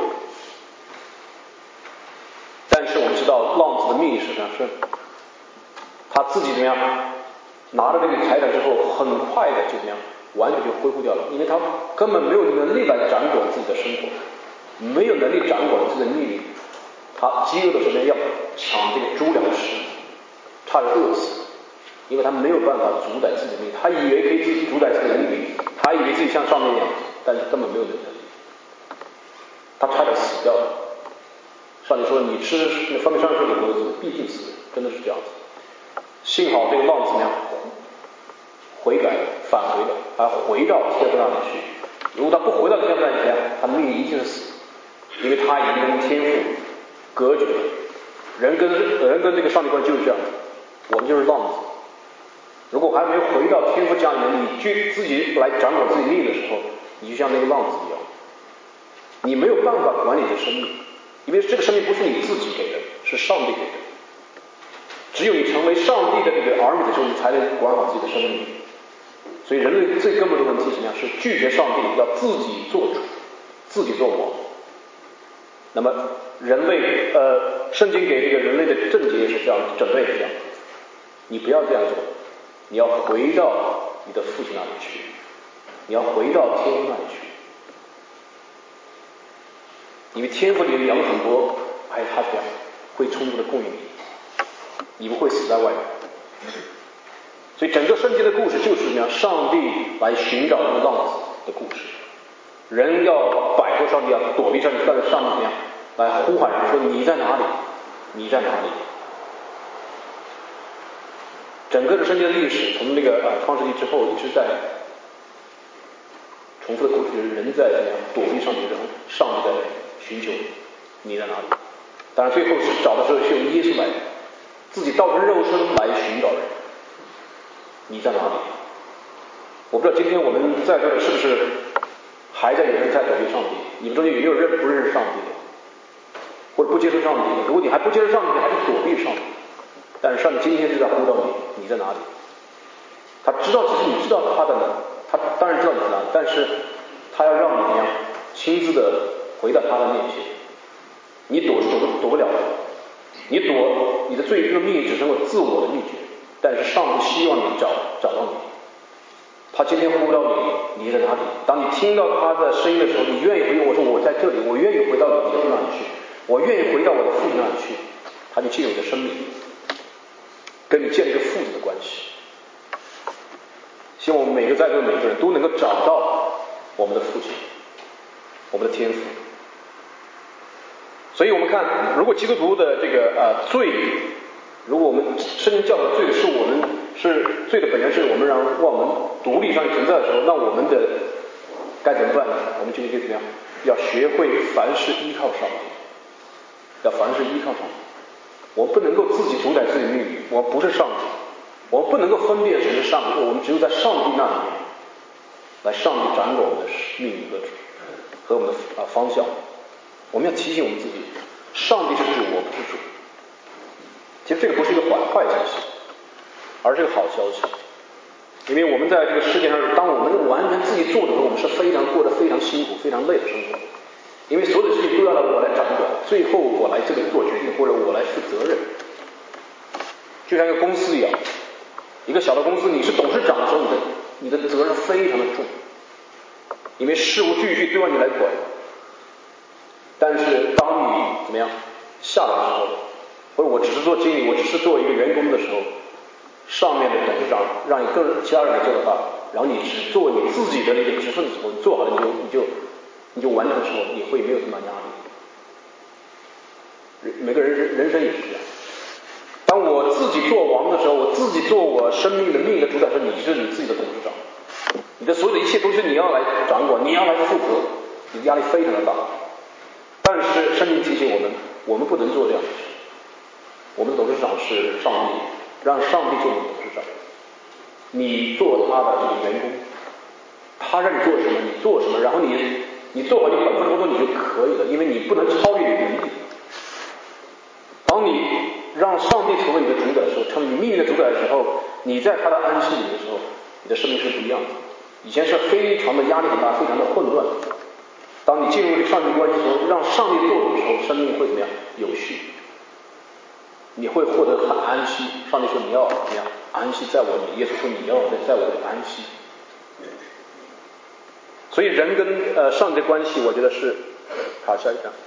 但是我们知道浪子的命运是什么？是他自己怎么样拿着这个财产之后，很快的就怎么样完全就恢复掉了，因为他根本没有能力来掌管自己的生活，没有能力掌管自己的命运。他饥饿的时候要抢这个猪粮食，差点饿死，因为他没有办法主宰自己的命运。他以为可以自己主宰自己的命运，他以为自己像上帝一样，但是根本没有能力，他差点死掉了。上帝说：“你吃那分别善恶树的果子，必定死。”真的是这样子。幸好这个浪子怎么样悔改了，返回了，他回到天父那里去。如果他不回到天父那里去，他的命运一定是死，因为他已经跟天父隔绝了。人跟人跟这个上帝关系就是这样子，我们就是浪子。如果还没有回到天父家里面，你去自己来掌管自己命的时候，你就像那个浪子一样，你没有办法管理你的生命，因为这个生命不是你自己给的，是上帝给的。只有你成为上帝的这个儿女的时候，你才能管好自己的生命。所以人类最根本的问题是什么样？是拒绝上帝，要自己做主，自己做王。那么人类呃，圣经给这个人类的正解是这样，准备是这样，你不要这样做，你要回到你的父亲那里去，你要回到天父那里去，因为天父里有很多，哎，他这样会充分的供应你，你不会死在外面。所以整个圣经的故事就是怎么样？上帝来寻找那个浪子的故事。人要摆脱上帝，要躲避上帝，但是上帝怎么样来呼喊人说：“你在哪里？你在哪里？”整个的圣经的历史，从那个呃创世纪之后，一直在重复的过去，人在怎么样躲避上帝，然后上帝在寻求你在哪里。当然最后是找的时候是用耶稣来，自己道成肉身来寻找人，你在哪里？我不知道今天我们在这里是不是还在有人在躲避上帝？你们中间有没有认不认识上帝的，或者不接受上帝的？如果你还不接受上帝，你还是躲避上帝。但是上帝今天就在呼召你，你在哪里？他知道，其实你知道他的呢，他当然知道你在哪里，但是他要让你怎么样亲自的回到他的面前。你躲是躲不躲不了的，你躲你的罪这个命只能够自我的秘诀，但是上帝希望你找找到你。他今天呼召你，你在哪里？当你听到他的声音的时候，你愿意回应我说我在这里，我愿意回到你的那里去，我愿意回到我的父亲那里去，他就进入你的生命，跟你建立一个父子的关系。希望我们每个在座的每个人都能够找到我们的父亲，我们的天父。所以我们看，如果基督徒的这个呃罪，如果我们圣经教导的罪是我们是罪的本身是我们让让我们独立上帝存在的时候，那我们的该怎么办呢？我们就应该怎么样？要学会凡事依靠上帝，要凡事依靠上帝。我们不能够自己主宰自己的命运，我们不是上帝，我们不能够分辨谁是上帝，我们只有在上帝那里面，来上帝掌管我们的命运和和我们的啊方向。我们要提醒我们自己，上帝是主，我不是主。其实这个不是一个坏坏消息，而是个好消息。因为我们在这个世界上，当我们完全自己做的时候，我们是非常过得非常辛苦、非常累的生活。因为所有的事情都要我来掌管，最后我来这个做决定，或者我来负责任。就像一个公司一样，一个小的公司，你是董事长的时候，你的你的责任非常的重，因为事无巨细都要你来管。但是当你怎么样下来的时候，或者我只是做经理，我只是做一个员工的时候，上面的董事长让你跟其他人来做的话，然后你只做你自己的那个职分的时候，你做好了你就你就你就完成的时候，你会没有什么压力。每个人人生也是这样。当我自己做王的时候，我自己做我生命的命的主宰时，你是你自己的董事长，你的所有的一切都是你要来掌管，你要来负责，你的压力非常的大。但是圣经提醒我们，我们不能做这样的事。我们的董事长是上帝，让上帝做我们的董事长，你做他的这个员工，他让你做什么你做什么，然后你你做好你本分工作你就可以了，因为你不能超越你的能力。当你让上帝成为你的主宰的时候，成为你命运的主宰的时候，你在他的安息里的时候，你的生命是不一样的。以前是非常的压力很大，非常的混乱。当你进入上帝关系的时候，让上帝做主的时候，生命会怎么样？有序。你会获得很安息。上帝说你要怎么样？安息在我里。耶稣说你要在我里安息。所以人跟呃上帝的关系，我觉得是好。下一张。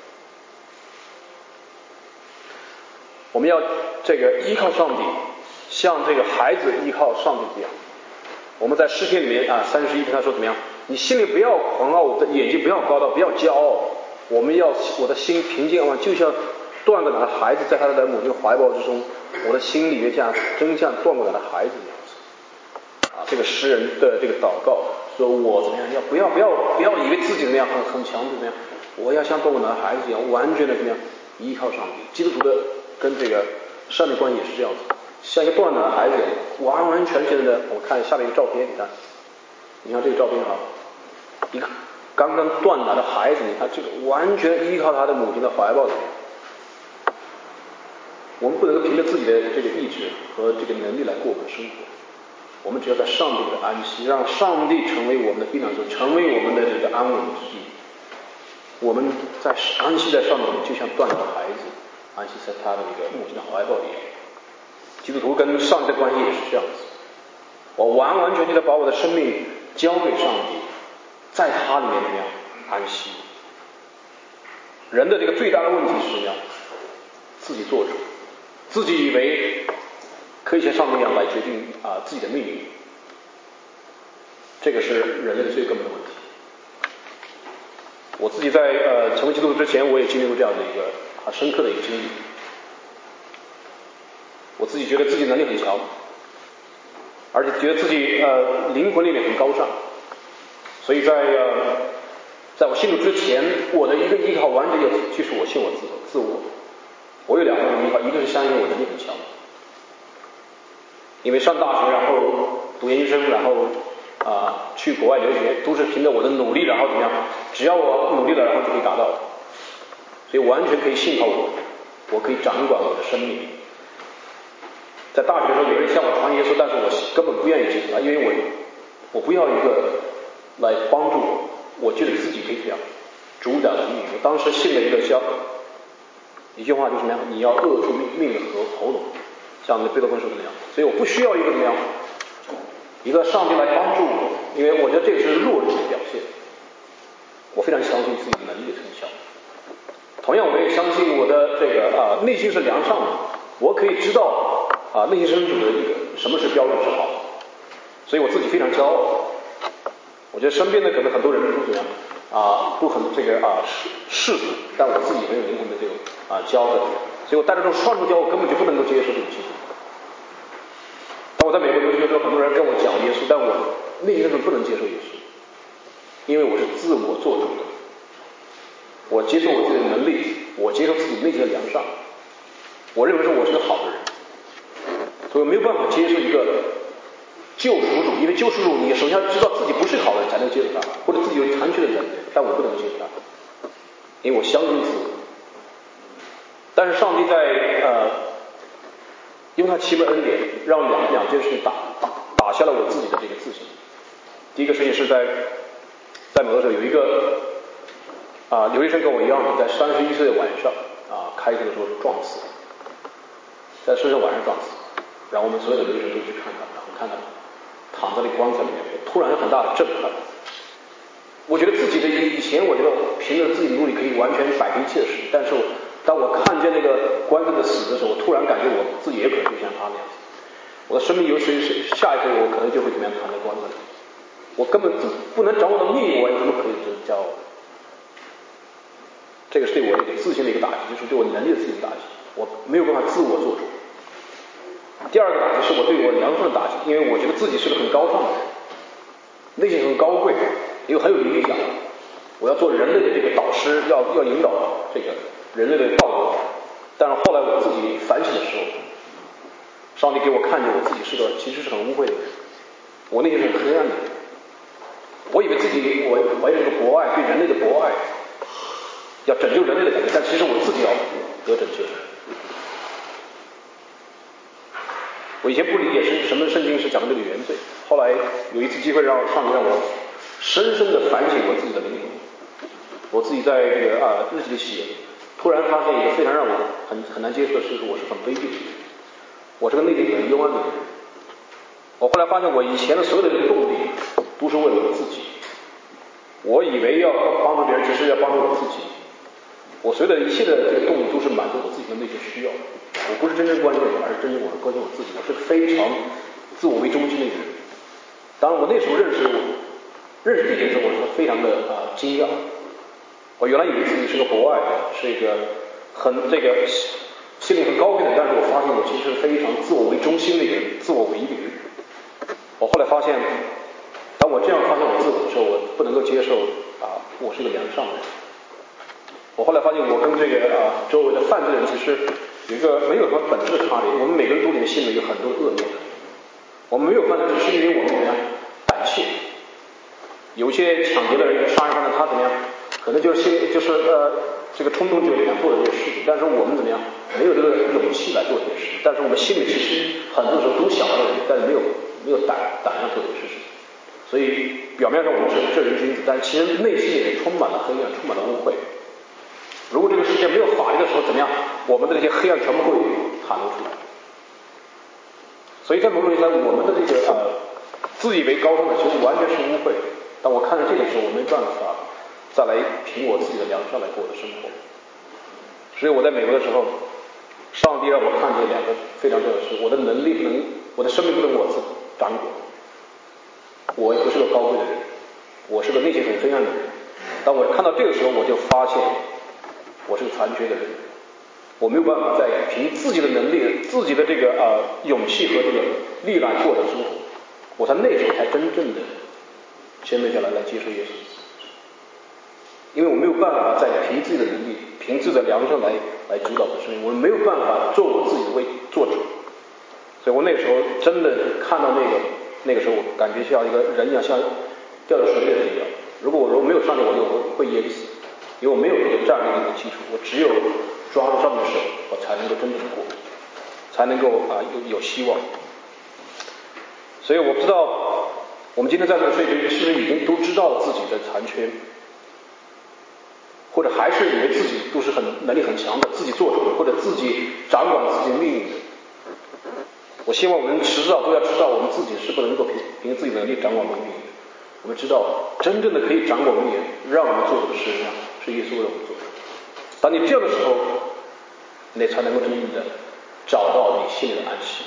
我们要这个依靠上帝，像这个孩子依靠上帝这样。我们在诗篇里面啊，三十一篇他说怎么样？你心里不要狂傲，我的眼睛不要高到，不要骄傲。我们要我的心平静安稳，就像断过奶的孩子在他的母亲怀抱之中，我的心里面像真像断过奶的孩子一样子。啊，这个诗人的这个祷告说，我怎么样？要不要不要不要以为自己怎么样很很强怎么样？我要像断过奶的孩子一样，完全的怎么样依靠上帝。基督徒的跟这个上帝关系也是这样子。像一个断奶的孩子，完完全全的，我看下面一个照片，你看，你看这个照片啊，一个刚刚断奶的孩子，你看这个完全依靠他的母亲的怀抱里面。我们不能够凭着自己的这个意志和这个能力来过我们的生活，我们只要在上帝的安息，让上帝成为我们的避难所，成为我们的这个安稳之地。我们在安息在上帝里，就像断奶的孩子安息在他的那个母亲的怀抱里一样。基督徒跟上帝的关系也是这样子，我完完全全的把我的生命交给上帝，在他里面怎么样安息。人的这个最大的问题是什么样？自己做主，自己以为可以像上帝一样来决定啊自己的命运，这个是人类的最根本的问题。我自己在呃成为基督徒之前，我也经历过这样的一个很深刻的一个经历。我自己觉得自己能力很强，而且觉得自己呃灵魂里面很高尚， 所以在呃，在我信主之前，我的一个依靠完整的就是我信我自自我。我有两个依靠，一个是相信我能力很强，因为上大学然后读研究生，然后啊、呃、去国外留学，都是凭着我的努力，然后怎么样？只要我努力了，然后就可以达到。所以完全可以信靠我，我可以掌管我的生命。在大学的时候，有人向我传耶稣，但是我根本不愿意接受他，因为我我不要一个来帮助我，我觉得自己可以这样主宰我的命运。我当时信了一个叫一句话，就是什么样？你要扼住命命的喉喉咙，像那贝多芬说的那样。所以我不需要一个怎么样，一个上帝来帮助我，因为我觉得这个是弱者的表现。我非常相信自己的能力的成效。同样，我也相信我的这个啊、呃、内心是良善的，我可以知道啊、呃、内心深处的一个什么是标准是好的，所以我自己非常骄傲。我觉得身边的可能很多人都怎么样啊、都很这个啊世世俗，但我自己很有灵魂的这种啊骄傲的，所以我带着这种双重骄傲，我根本就不能够接受这种基督。当我在美国留学的时候，很多人跟我讲耶稣，但我内心深处不能接受耶稣，因为我是自我做主的。我接受我自己的能力，我接受自己内心的良善，我认为说我是个好的人，所以我没有办法接受一个救赎主，因为救赎主你首先要知道自己不是好的人才能接受他，或者自己有残缺的人，但我不能接受他，因为我相信自我。但是上帝在呃，因为他奇妙恩典，让两两件事情打打打下了我自己的这个自信。第一个事情是在在某的时候有一个。啊，留学生跟我一样的，在三十一岁的晚上啊，开车的时候是撞死，在深夜晚上撞死，然后我们所有的留学生都去看他，然后看他躺在那棺材里面，突然有很大的震撼。我觉得自己的以前，我觉得凭着自己的努力可以完全摆平一切事，但是我当我看见那个棺材的死的时候，我突然感觉我自己也可能就像他那样，我的生命有随时下一刻我可能就会怎么样躺在棺材里，我根本不能掌握的命运，我怎么可以这骄傲？这个是对我的一个自信的一个打击，就是对我能力的自信的打击，我没有办法自我做主。第二个打击是我对我良善的打击，因为我觉得自己是个很高尚的人，内心很高贵，又很有理想，我要做人类的这个导师，要要引导这个人类的道路。但是后来我自己反省的时候，上帝给我看见我自己是个其实是很污秽的人，我内心是很黑暗的人。我以为自己我怀着这个博爱，对人类的博爱，要拯救人类的感觉，但其实我自己要得拯救。我以前不理解是什么圣经是讲的这个原罪，后来有一次机会让上帝让我深深的反省我自己的灵魂。我自己在这个啊日记里写，突然发现一个非常让我很很难接受的事，是我是很卑鄙的人，我是个内心很幽暗的人。我后来发现我以前的所有的这个动力都是为了我自己，我以为要帮助别人，只是要帮助我自己。我所有的一切的这个动力都是满足我自己的内心需要，我不是真正关心我，而是真正我关心我自己。我是非常自我为中心的一个人。当然，我那时候认识认识这点的时候，我是非常的啊、呃、惊讶。我原来以为自己是个博爱的，是一个很这个心灵很高贵的，但是我发现我其实是非常自我为中心的一个人，自我为一的一个人。我后来发现，当我这样发现我自我的时候，我不能够接受啊、呃，我是个良善的人。我后来发现，我跟这个啊周围的犯罪人其实有一个没有什么本质的差别。我们每个人都里面心里有很多恶念的，我们没有犯罪，只是因为我们怎么样胆怯。有些抢劫的人、杀人犯的，他怎么样，可能就是心就是呃这个冲动就想做这些事情，但是我们怎么样没有这个勇气来做这些事情。但是我们心里其实很多时候都想到这个，但是没有没有胆胆量做这些事情。所以表面上我们是正人君子，但是其实内心里充满了黑暗，充满了污秽。如果这个世界没有法律的时候，怎么样？我们的这些黑暗全部会袒露出来。所以在某种意义上，我们的这个呃自以为高尚的，其实完全是污秽。当我看到这个时候，我没办法再来凭我自己的良善来过我的生活。所以我在美国的时候，上帝让我看见两个非常重要的事：我的能力不能，我的生命不能我自掌管。我也不是个高贵的人，我是个内心很黑暗的人。当我看到这个时候，我就发现我是个残缺的人，我没有办法再凭自己的能力、自己的这个呃勇气和这个力量过的生活。我才那时候才真正的谦卑下来来接受耶稣。因为我没有办法再凭自己的能力，凭自己的良善来来主导我的生命，我没有办法做我自己的为做主。所以我那个时候真的看到那个那个时候，我感觉像一个人一样，像掉到水里的人一样。如果我如果没有上帝，我就会淹死，因为我没有这个站立的基础，我只有抓住上帝的手，我才能够真正的过，才能够啊有有希望。所以我不知道我们今天在这个睡觉是不是已经都知道了自己的残缺，或者还是以为自己都是很能力很强的，自己做主的，或者自己掌管自己的命运的。我希望我们迟早都要知道，我们自己是不能够凭凭自己的能力掌管命运的。我们知道，真正的可以掌管命运，让我们做的事情是耶稣为我们做的。当你这样的时候，你才能够真正的找到你心里的安息。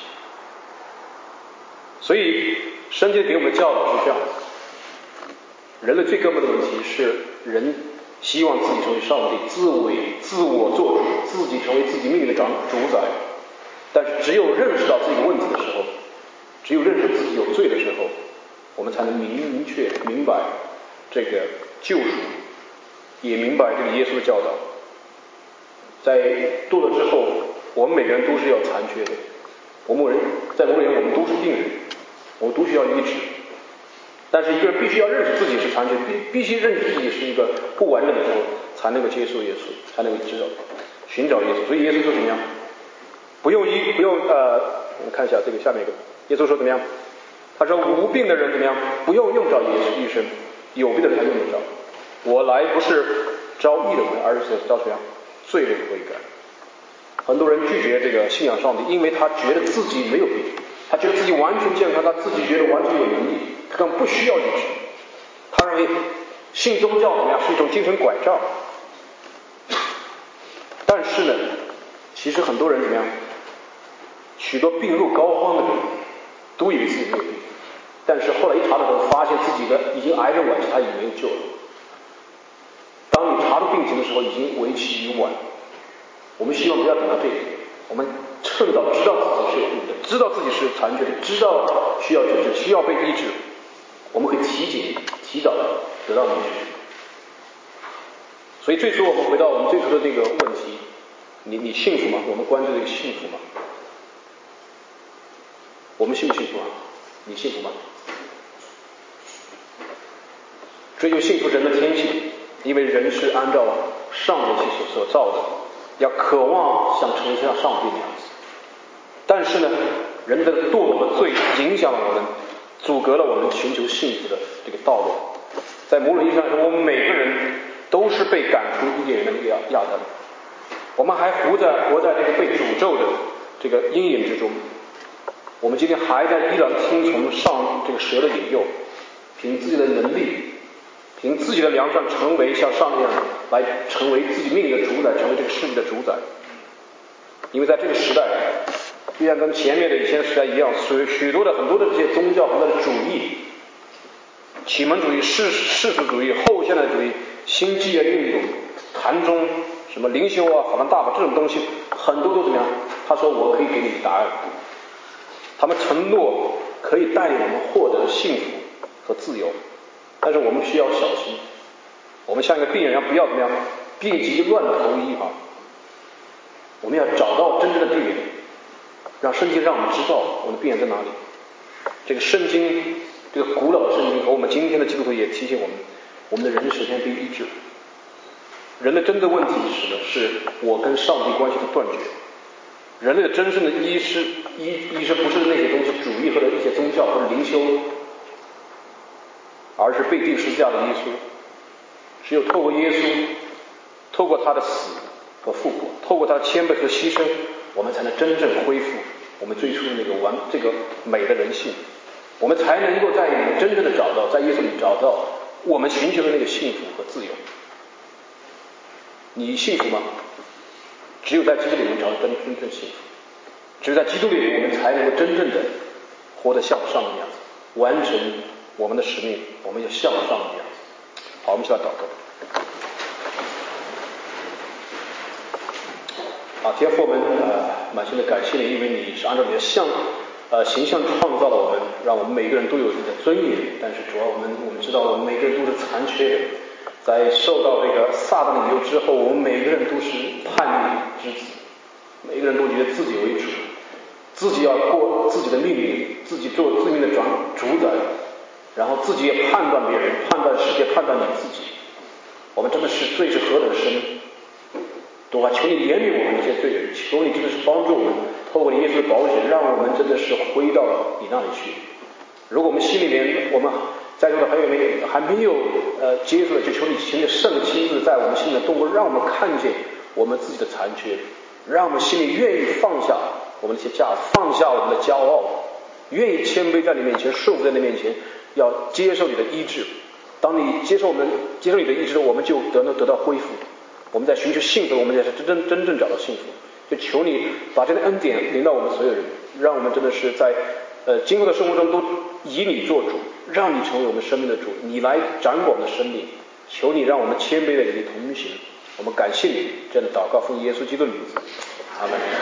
所以，圣经给我们的教导是这样的：人类最根本的问题是，人希望自己成为上帝，自为自我做主，自己成为自己命运的掌主宰。但是只有认识到这个问题的时候，只有认识自己有罪的时候，我们才能明明确明白这个救赎，也明白这个耶稣的教导。在堕落之后，我们每个人都是要残缺的，我们人在某人我们都是病人，我们都需要医治。但是一个人必须要认识自己是残缺，必必须认识自己是一个不完整的时候，才能够接受耶稣，才能够知道寻找耶稣。所以耶稣说怎么样？不用医，不用呃，我们看一下这个下面一个，耶稣说怎么样？他说无病的人怎么样？不用用着医生，有病的人才用得着。我来不是招义的人，而是招什么样？罪人悔改。很多人拒绝这个信仰上帝，因为他觉得自己没有病，他觉得自己完全健康，他自己觉得完全有能力，他根本不需要医治。他认为信宗教怎么样是一种精神拐杖。但是呢，其实很多人怎么样？许多病入膏肓的人都以为自己没有病，但是后来一查的时候，发现自己的已经癌症晚期，他已经没有救了。当你查出病情的时候，已经为期已晚。我们希望不要等到这一天，我们趁早知道自己是有病的，知道自己是残缺的，知道需要救治，需要被医治，我们可以提前、提早得到医治。所以最初我们回到我们最初的那个问题，你你幸福吗？我们关注这个幸福吗？我们幸不幸福啊？你幸福吗？追求幸福人的天性，因为人是按照上帝所所造的，要渴望想成为像上帝那样子。但是呢，人的堕落和罪影响了我们，阻隔了我们寻求幸福的这个道路。在某种意义上说，我们每个人都是被赶出伊甸园的那个亚亚当，我们还活在活在这个被诅咒的这个阴影之中。我们今天还在依然听从上这个蛇的引诱，凭自己的能力，凭自己的良善，成为像上帝一样来成为自己命运的主宰，成为这个世界的主宰。因为在这个时代，就像跟前面的以前的时代一样，许许多的很多的这些宗教、很多的主义，启蒙主义、世世俗主义、后现代主义、新纪元运动、禅宗、什么灵修啊、法兰大法这种东西，很多都怎么样？他说我可以给你答案。他们承诺可以带领我们获得幸福和自由，但是我们需要小心，我们像一个病人一样，不要怎么样病急乱投医哈。我们要找到真正的病人，让圣经让我们知道我们的病人在哪里。这个圣经，这个古老的圣经和我们今天的基督徒也提醒我们，我们的人首先被医治。人的真的问题是什么？是我跟上帝关系的断绝。人类的真正的医师医医生不是那些东西主义或者一些宗教或者灵修，而是被钉十字架的耶稣。只有透过耶稣，透过他的死和复活，透过他的谦卑和牺牲，我们才能真正恢复我们最初的那个完这个美的人性，我们才能够在里面真正的找到，在耶稣里找到我们寻求的那个幸福和自由。你幸福吗？只有在基督里面找到真真正幸福，只有在基督里我们才能够真正的活得像上帝一样，完成我们的使命，我们要像上帝一样。好，我们一起来祷告。啊，天父，我们呃满心的感谢你，因为你是按照你的像呃形象创造了我们，让我们每个人都有自己的尊严。但是主要我们我们知道我们每个人都是残缺的，在受到这个撒旦的引诱之后，我们每个人都是叛逆之子，每个人都觉得自己为主，自己要过自己的命运，自己做自命的转主宰，然后自己也判断别人，判断世界，判断你自己。我们真的是罪是何等深，主啊，求你怜悯我们这些罪人，求你真的是帮助我们，透过你耶稣的宝血，让我们真的是回到你那里去。如果我们心里面，我们在座的还有没有还没有呃接触的，就求你请你圣灵亲自在我们心里动工，让我们看见我们自己的残缺，让我们心里愿意放下我们的一些架子，放下我们的骄傲，愿意谦卑在你面前，顺服在你面前，要接受你的医治。当你接受我们接受你的医治，我们就得能得到恢复。我们在寻求幸福，我们也是真正真正找到幸福。就求你把这个恩典临到我们所有人，让我们真的是在呃今后的生活中都以你做主，让你成为我们生命的主，你来掌管我们的生命。求你让我们谦卑的与你同行。我们感谢你，这样的祷告奉耶稣基督的名字，阿门。